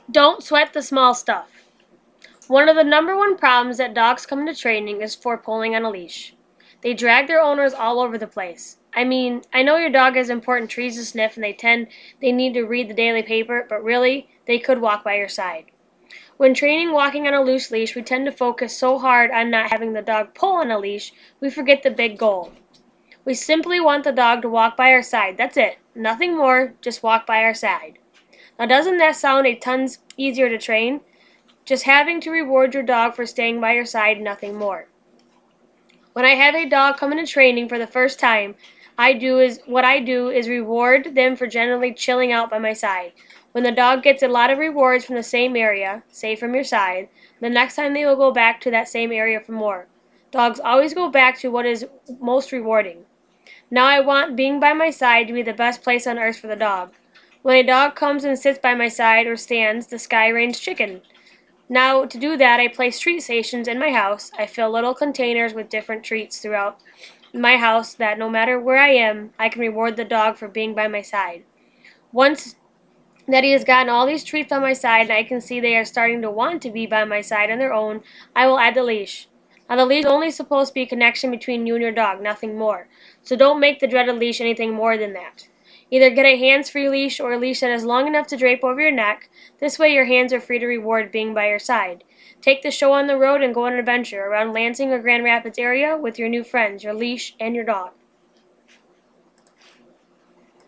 Don't sweat the small stuff. One of the number one problems that dogs come into training is for pulling on a leash. They drag their owners all over the place. I mean, I know your dog has important trees to sniff and they need to read the daily paper, but really, they could walk by your side. When training walking on a loose leash, we tend to focus so hard on not having the dog pull on a leash, we forget the big goal. We simply want the dog to walk by our side. That's it. Nothing more, just walk by our side. Now, doesn't that sound a tons easier to train? Just having to reward your dog for staying by your side, nothing more. When I have a dog come into training for the first time, what I do is reward them for generally chilling out by my side. When the dog gets a lot of rewards from the same area, say from your side, the next time they will go back to that same area for more. Dogs always go back to what is most rewarding. Now I want being by my side to be the best place on earth for the dog. When a dog comes and sits by my side or stands, the sky rains chicken. Now, to do that, I place treat stations in my house. I fill little containers with different treats throughout my house that no matter where I am, I can reward the dog for being by my side. Once that he has gotten all these treats on my side and I can see they are starting to want to be by my side on their own, I will add the leash. Now, the leash is only supposed to be a connection between you and your dog, nothing more. So don't make the dreaded leash anything more than that. Either get a hands-free leash or a leash that is long enough to drape over your neck. This way your hands are free to reward being by your side. Take the show on the road and go on an adventure around Lansing or Grand Rapids area with your new friends, your leash, and your dog.